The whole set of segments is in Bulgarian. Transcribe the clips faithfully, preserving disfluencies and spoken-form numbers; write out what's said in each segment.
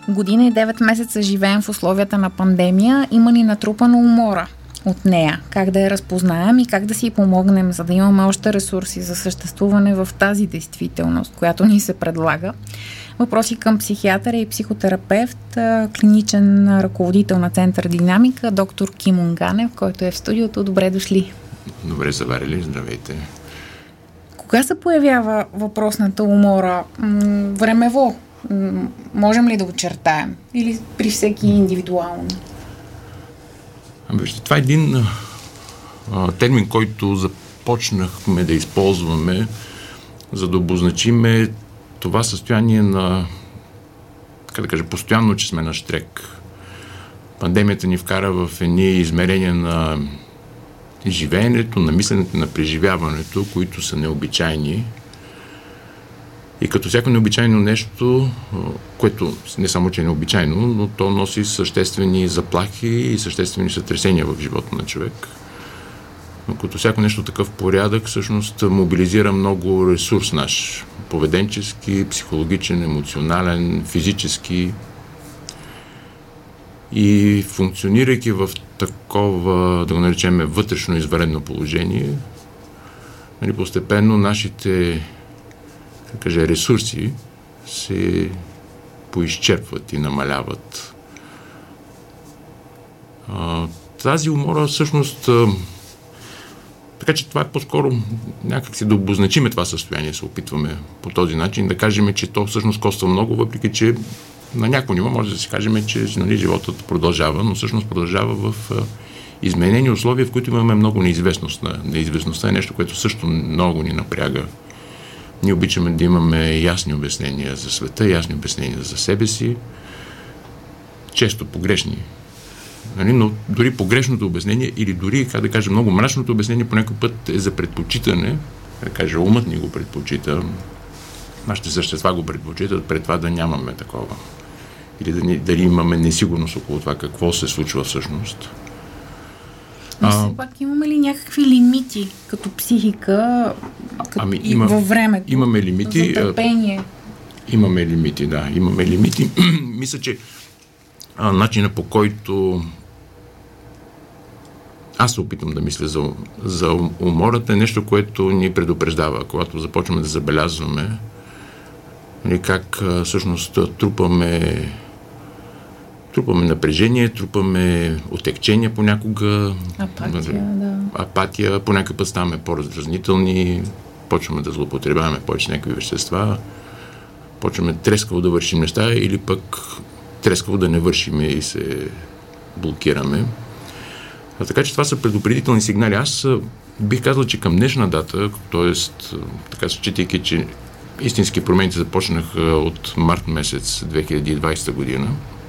Година и девет месеца живеем в условията на пандемия. Има ни натрупана умора от нея. Как да я разпознаем и как да си помогнем, за да имаме още ресурси за съществуване в тази действителност, която ни се предлага. Въпроси към психиатъра и психотерапевт, клиничен ръководител на Център Динамика, доктор Кимон Ганев, който е в студиото. Добре дошли. Добре заварили, здравейте. Кога се появява въпросната умора? Времево можем ли да очертаем? Или при всеки индивидуално? Вижте, това е един а, термин, който започнахме да използваме, за да обозначиме това състояние на, как да кажа, постоянно, че сме на щрек. Пандемията ни вкара в едни измерения на живеенето, на мисленето, на преживяването, които са необичайни. И като всяко необичайно нещо, което не само, че е необичайно, но то носи съществени заплахи и съществени сътресения в живота на човек. Но като всяко нещо такъв порядък, всъщност мобилизира много ресурс наш. Поведенчески, психологичен, емоционален, физически. И функционирайки в такова, да го наречем, вътрешно извънредно положение, нали, постепенно нашите, да кажа, ресурси се поизчерпват и намаляват. А, тази умора всъщност, а, така че това е по-скоро някак си да обозначиме това състояние, се опитваме по този начин, да кажем, че то всъщност коства много, въпреки че на някакво ниво може да си кажем, че, нали, животът продължава, но всъщност продължава в а, изменени условия, в които имаме много неизвестност. Неизвестността е нещо, което също много ни напряга. Ние обичаме да имаме ясни обяснения за света, ясни обяснения за себе си, често погрешни. Нали? Но дори погрешното обяснение или дори, как да кажа, много мрачното обяснение по някой път е за предпочитане, да кажа, умът ни го предпочита, нашите същества го предпочитат, пред това да нямаме такова. Или да ни, дали имаме несигурност около това какво се случва всъщност. Но все пак имаме ли някакви лимити като психика като ами, и има, във времето? Имаме лимити. За търпение. Имаме лимити, да. Имаме лимити. Мисля, че а, начина, по който аз се опитам да мисля за, за умората, е нещо, което ни предупреждава, когато започваме да забелязваме как а, всъщност трупаме Трупаме напрежение, трупаме отекчение понякога. Апатия, да. Апатия, по някакъв път ставаме по-раздразнителни, почваме да злоупотребяваме повече някакви вещества, почваме трескаво да вършим неща или пък трескаво да не вършим и се блокираме. А така че това са предупредителни сигнали. Аз бих казал, че към днешна дата, т.е. така считайки, че истински промените започнаха от март месец две хиляди и двадесета година,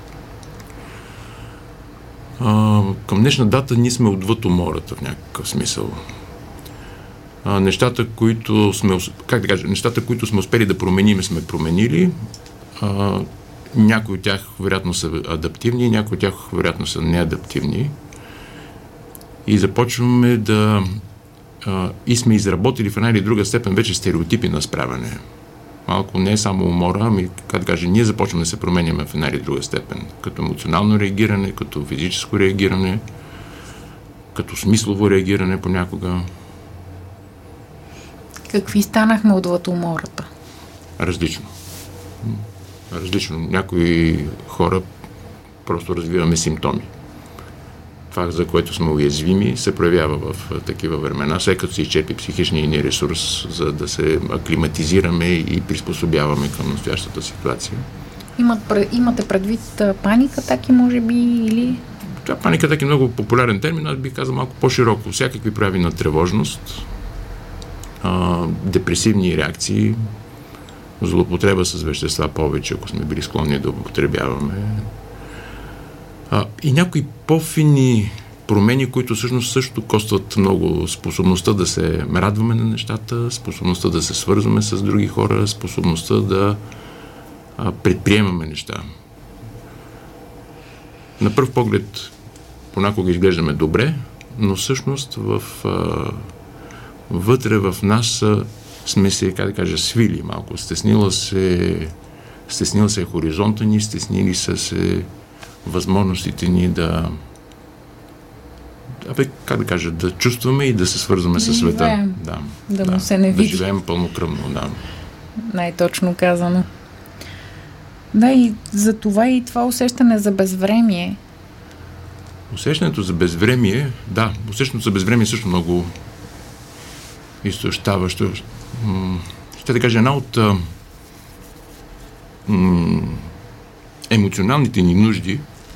Uh, към днешна дата ние сме отвъд умората в някакъв смисъл. Uh, нещата, които сме, как да кажа, нещата, които сме успели да променим, сме променили. Uh, някои от тях вероятно са адаптивни, някои от тях вероятно са неадаптивни. И започваме да uh, и сме изработили в една или друга степен вече стереотипи на справяне. Малко не е само умора, ами, как да кажа, ние започваме да се променяме в една или друга степен. Като емоционално реагиране, като физическо реагиране, като смислово реагиране понякога. Какви станахме отвъд умората? Различно. Различно. Някои хора просто развиваме симптоми. Това, за което сме уязвими, се проявява в такива времена, след като се изчерпи психичния ни ресурс, за да се аклиматизираме и приспособяваме към настоящата ситуация. Имат, имате предвид паника, таки може би, или? Това паника таки е много популярен термин, аз бих казал малко по-широко. Всякакви прояви на тревожност, а, депресивни реакции, злоупотреба с вещества повече, ако сме били склонни да употребяваме. А, и някои по-фини промени, които всъщност също костват много. Способността да се радваме на нещата, способността да се свързваме с други хора, способността да а, предприемаме неща. На пръв поглед понякога изглеждаме добре, но всъщност в, а, вътре в нас а, сме се, как да кажа, свили малко. Стеснила се стеснил се хоризонта ни, стеснили са се възможностите ни да Абе, как да кажа, да чувстваме и да се свързваме да със света. Живеем. Да, да, да му се не види. Да живеем пълнокръвно, да. Най-точно казано. Да, и за това и това усещане за безвремие. Усещането за безвремие, да, усещането за безвремие е също много изтощаващо. Ще да кажа, една от м- емоционалните ни нужди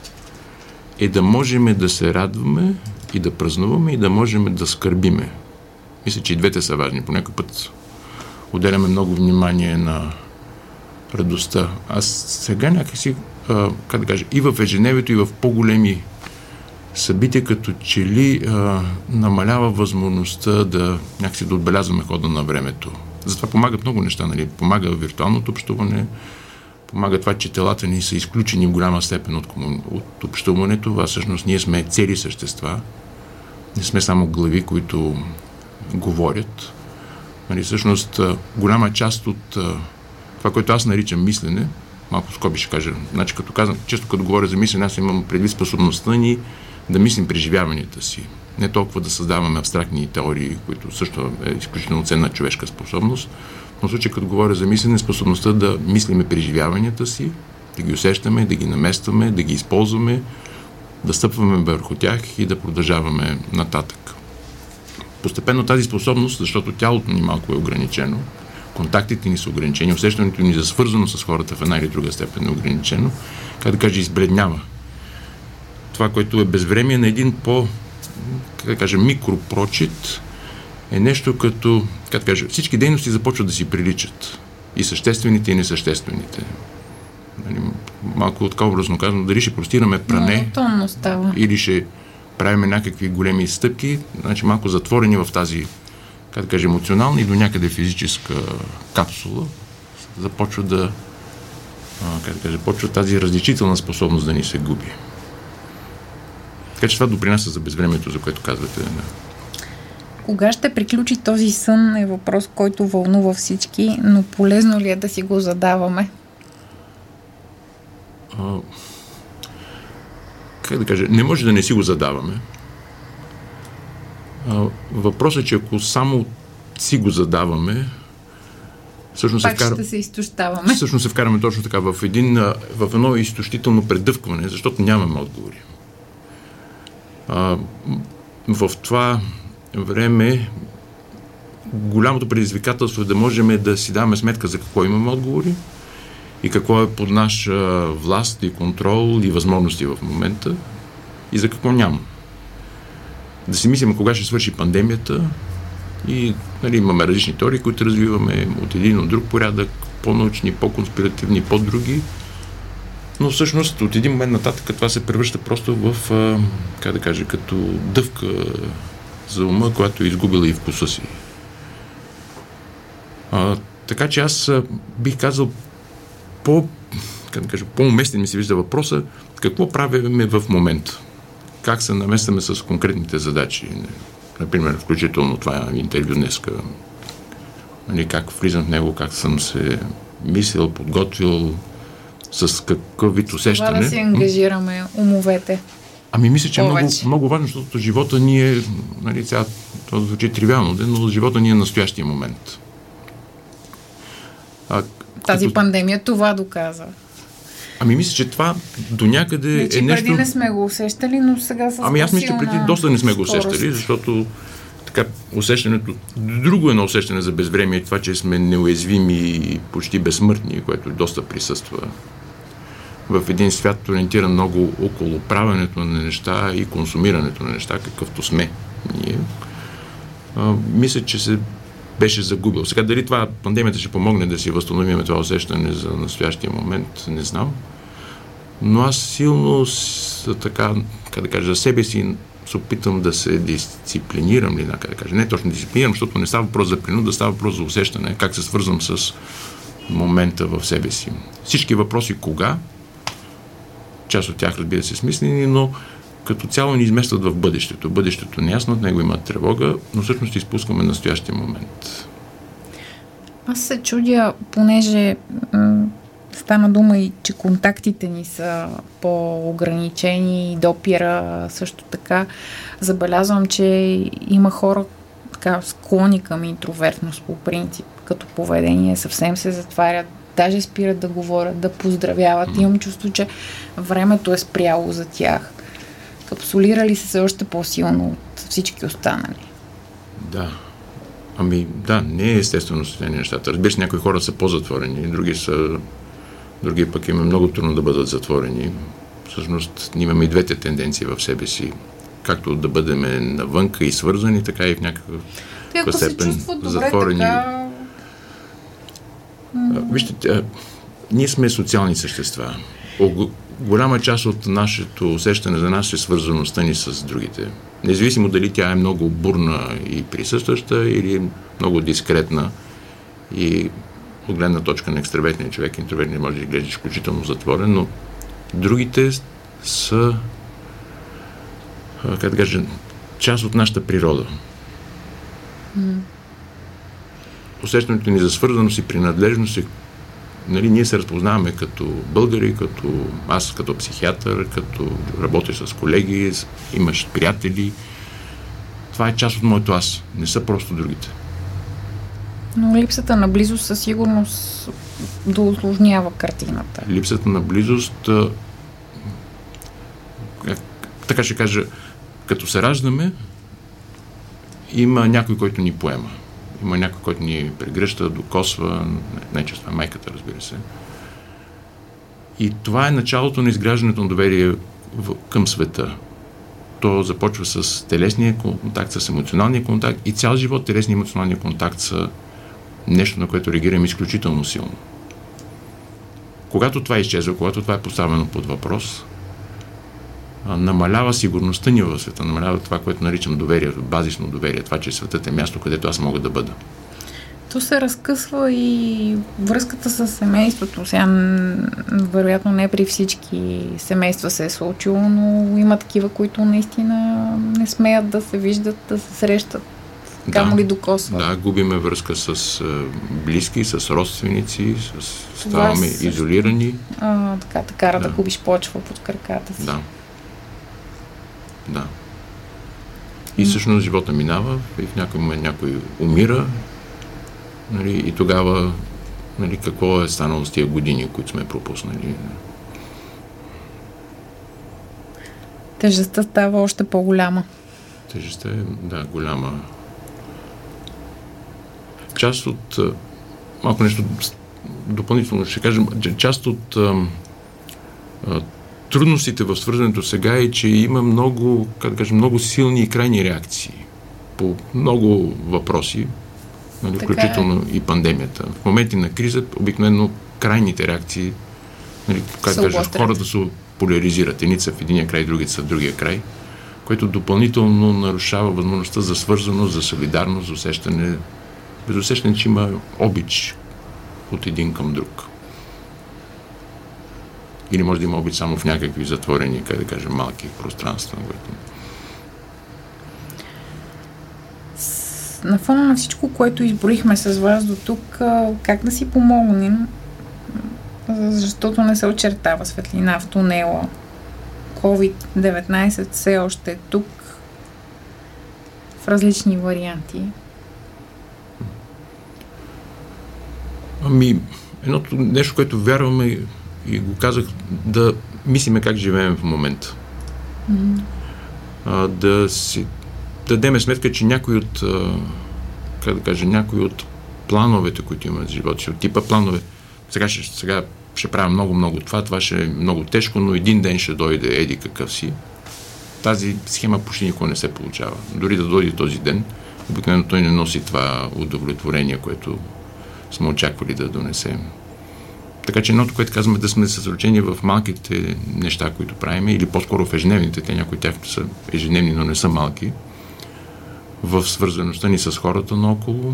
е да можем да се радваме и да празнуваме и да можем да скърбиме. Мисля, че и двете са важни. По някой път отделяме много внимание на радостта. Аз сега някакси, а, как да кажа, и в ежедневието, и в по-големи събития, като че ли а, намалява възможността да някакси да отбелязваме хода на времето. Затова помагат много неща, нали? Помага виртуалното общуване, помага това, че телата ни са изключени в голяма степен от, кому... от общуването, а всъщност ние сме цели същества. Не сме само глави, които говорят. Нали, всъщност, голяма част от това, което аз наричам мислене, малко скоби ще кажа, значи като казвам, често като говоря за мислене, аз имам предвид способността ни да мислим преживяванията си. Не толкова да създаваме абстрактни теории, които също е изключително ценна човешка способност, но в случай, като говоря за мислене, способността да мислиме преживяванията си, да ги усещаме, да ги наместваме, да ги използваме, да стъпваме върху тях и да продължаваме нататък. Постепенно тази способност, защото тялото ни малко е ограничено, контактите ни са ограничени, усещането ни за свързано с хората в една или друга степен е ограничено, как да кажа, избледнява. Това, което е безвремие на един по, как да кажа, микропрочит, е нещо като, как да кажа, всички дейности започват да си приличат. И съществените, и несъществените. Малко от образно казано, дали ще простираме пране, или ще правим някакви големи стъпки, значи малко затворени в тази, как да кажа, емоционална и до някъде физическа капсула, започва да, как да кажа, почва тази различителна способност да ни се губи. Така че това допринася за безвремието, за което казвате. Да. Кога ще приключи този сън е въпрос, който вълнува всички, но полезно ли е да си го задаваме? А, как да кажа, не може да не си го задаваме. А, въпросът е, че ако само си го задаваме, всъщност пак се вкара... ще се изтощаваме. Всъщност се вкараме точно така в, един, в едно изтощително предъвкване, защото нямаме отговори. А, в това време голямото предизвикателство е да можем да си даваме сметка за какво имаме отговори и какво е под наша власт и контрол и възможности в момента и за какво няма. Да си мислим кога ще свърши пандемията и, нали, имаме различни теории, които развиваме от един от друг порядък, по-научни, по-конспиративни, по-други, но всъщност от един момент нататък това се превръща просто в, как да кажа, като дъвка за ума, която е изгубила и вкуса си. А, така че аз бих казал по, как да кажа, по-уместен ми се вижда въпроса, какво правиме в момента? Как се наместваме с конкретните задачи? Например, включително това интервю днеска. Как влизам в него, как съм се мислил, подготвил, с какъв вид усещане. Това да си ангажираме умовете. Ами мисля, че е много, много важно, защото живота ни е, нали, сега това звучи тривиално, но живота ни е настоящия момент. А, Тази като... пандемия това доказа. Ами мисля, че това до някъде не, че е нещо... преди не сме го усещали, но сега с Ами аз мисля, че преди доста не сме го усещали, защото така усещането, друго едно усещане за безвремие е това, че сме неуязвими и почти безсмъртни, което доста присъства в един свят, ориентиран много около правенето на неща и консумирането на неща, какъвто сме ние. А, мисля, че се беше загубил. Сега дали това пандемията ще помогне да си възстановим това усещане за настоящия момент, не знам. Но аз силно така, как да кажа, за себе си се опитам да се дисциплинирам ли, как да кажа. Не точно дисциплинирам, защото не става въпрос за принуда, става въпрос за усещане, как се свързвам с момента в себе си. Всички въпроси кога, част от тях, разбира се, смислени, но като цяло ни изместват в бъдещето. Бъдещето не е ясно, от него има тревога, но всъщност изпускаме настоящия момент. Аз се чудя, понеже м- Стана дума и, че контактите ни са по-ограничени, допира също така. Забелязвам, че има хора така склони към интровертност по принцип, като поведение, съвсем се затварят, даже спират да говорят, да поздравяват. Mm. Имам чувство, че времето е спряло за тях. Капсулирали се още по-силно от всички останали. Да. Ами да, не е естествено състояние нещата. Разбира се, някои хора са по-затворени, други са други пък има много трудно да бъдат затворени. Всъщност имаме и двете тенденции в себе си. Както да бъдем навънка и свързани, така и в някакъв степен затворени. Така... Вижте, ние сме социални същества. Голяма част от нашето усещане за нас е свързаността ни с другите. Независимо дали тя е много бурна и присъстваща или много дискретна и от гледна точка на екстравертния човек, интровертния може да изглежда изключително затворен, но другите са, как да кажа, част от нашата природа. Mm. Усещането ни за свързаност и принадлежност е, нали, ние се разпознаваме като българи, като аз като психиатър, като работя с колеги, имаш приятели. Това е част от моето аз. Не са просто другите. Но липсата на близост със сигурност да усложнява картината. Липсата на близост, така ще кажа, като се раждаме, има някой, който ни поема. Има някой, който ни прегръща, докосва, най-често това е майката, разбира се. И това е началото на изграждането на доверие в, към света. То започва с телесния контакт, с емоционалния контакт и цял живот телесния и емоционалния контакт са нещо, на което реагираме изключително силно. Когато това изчезва, когато това е поставено под въпрос, намалява сигурността ни в света, намалява това, което наричам доверие, базисно доверие, това, че светът е място, където аз мога да бъда. То се разкъсва и връзката с семейството. Сега, вероятно, не при всички семейства се е случило, но има такива, които наистина не смеят да се виждат, да се срещат. Камо ли докосват. Да, губиме връзка с близки, с родственици, с, ставаме също изолирани. А, така, така да. да губиш почва под краката си. Да. Да. И всъщност живота минава и в някой момент някой умира, нали, и тогава, нали, какво е станало с тия години, които сме пропуснали. Тежестта става още по-голяма. Тежестта е, да, голяма. Част от, малко нещо допълнително ще кажем, част от а, а, трудностите в свързването сега е, че има много, как да кажем, много силни и крайни реакции по много въпроси, нали, включително е. И пандемията. В моменти на криза, обикновено крайните реакции, нали, как да кажеш, хората се поляризират. Едни са в единия край, другите са в другия край, което допълнително нарушава възможността за свързаност, за солидарност, за усещане, без усещане, че има обич от един към друг. Или може да има обич само в някакви затворени, как да кажем, малки пространства. Което... На фона на всичко, което изборихме с вас до тук, как да си помогнем, защото не се очертава светлина в тунела. ковид деветнайсет все още е тук в различни варианти. Ами, едното нещо, което вярваме и го казах, да мислиме как живеем в момента. Mm-hmm. А, да си дадеме сметка, че някой от, а, как да кажа, някой от плановете, които имаме в живота си, от типа планове, сега ще, сега ще правя много-много това, това ще е много тежко, но един ден ще дойде еди какъв си. Тази схема почти никога не се получава. Дори да дойде този ден, обикновено той не носи това удовлетворение, което сме очаквали да донесем. Така че едното, което казваме, да сме съсредоточени в малките неща, които правиме, или по-скоро в ежедневните, те някои тях са ежедневни, но не са малки, в свързаността ни с хората наоколо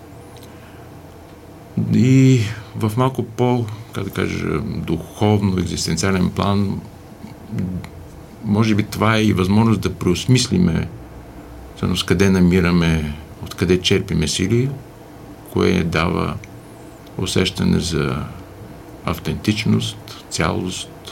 и в малко по, как да кажа, духовно, екзистенциален план, може би това е и възможност да преосмислиме с къде намираме, откъде черпиме сили, кое дава усещане за автентичност, цялост,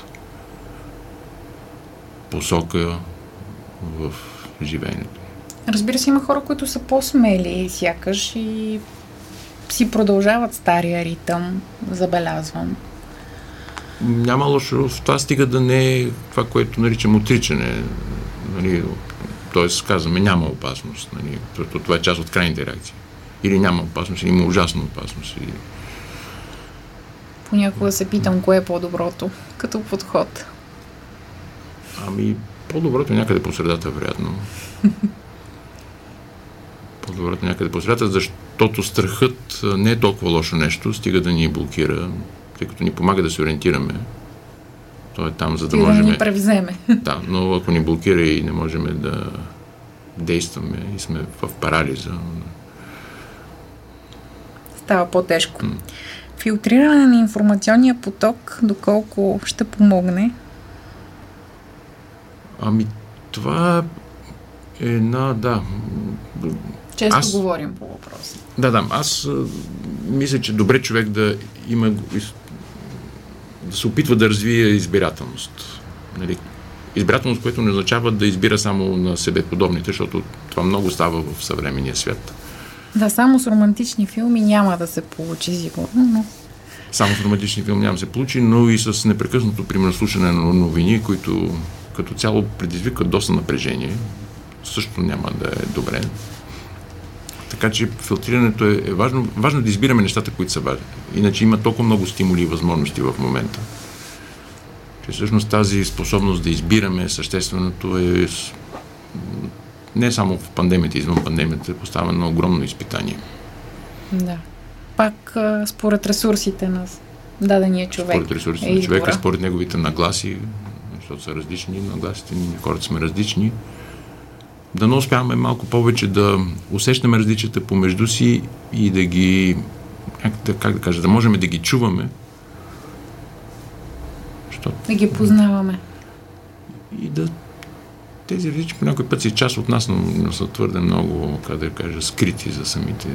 посока в живеенето. Разбира се, има хора, които са по-смели, сякаш и си продължават стария ритъм, забелязвам. Няма лошо в това, стига да не е това, което наричам отричане. Нали, т.е. казваме, няма опасност. Нали, защото това е част от крайните реакции. Или няма опасност, или има ужасна опасност. Или... Понякога се питам, кое е по-доброто като подход. Ами, по-доброто е някъде по средата, вероятно. По-доброто е някъде по средата, защото страхът не е толкова лошо нещо, стига да ни блокира, тъй като ни помага да се ориентираме. То е там, за да можем... да ни превземе. Да, но ако ни блокира и не можем да действаме и сме в парализа... Става по-тежко. М. Филтриране на информационния поток, доколко ще помогне? Ами, това е една, да... Често аз... говорим по въпроса. Да, да. Аз а, мисля, че добре човек да има... да се опитва да развие избирателност. Нали? Избирателност, което не означава да избира само на себе подобните, защото това много става в съвременния свят. Да, само с романтични филми няма да се получи сигурно, но... Само с романтични филми няма да се получи, но и с непрекъснато, примерно, слушане на новини, които като цяло предизвикат доста напрежение. Също няма да е добре. Така че филтрирането е, е важно. Важно да избираме нещата, които са важни. Иначе има толкова много стимули и възможности в момента. Че всъщност тази способност да избираме същественото е не само в пандемията, извън пандемията, е поставено на огромно изпитание. Да. Пак според ресурсите на дадения човек. Според ресурсите е на човека, според неговите нагласи, защото са различни, нагласите ни, хората сме различни. Да не успяваме малко повече да усещаме различията помежду си и да ги, как да, как да кажа, да можем да ги чуваме. Що? Да ги познаваме. И да тези различия по някой път си част от нас, но, но са твърде много, как да кажа, скрити за самите.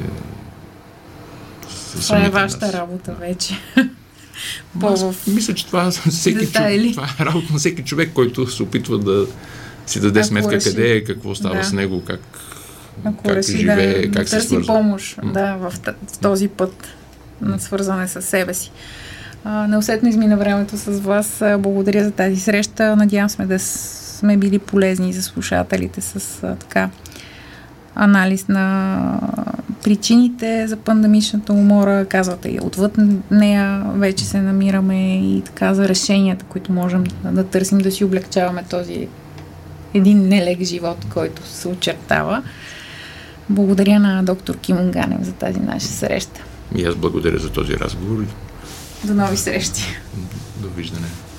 За това самите е вашата нас. Работа вече. Аз мисля, че това, всеки, това е работа на всеки човек, който се опитва да си даде ако сметка реши, къде е, какво става да. С него, как, как реши, живее, да, как да се свързва. Помощ mm. да, в, в този път на свързване с себе си. А, неусетно измина времето с вас. Благодаря за тази среща. Надявам се да сме били полезни за слушателите с а, така анализ на причините за пандемичната умора. Казвате и отвъд нея вече се намираме и така за решенията, които можем да, да търсим, да си облегчаваме този един нелег живот, който се очертава. Благодаря на доктор Кимон Ганев за тази наша среща. И аз благодаря за този разговор. До нови срещи. Довиждане.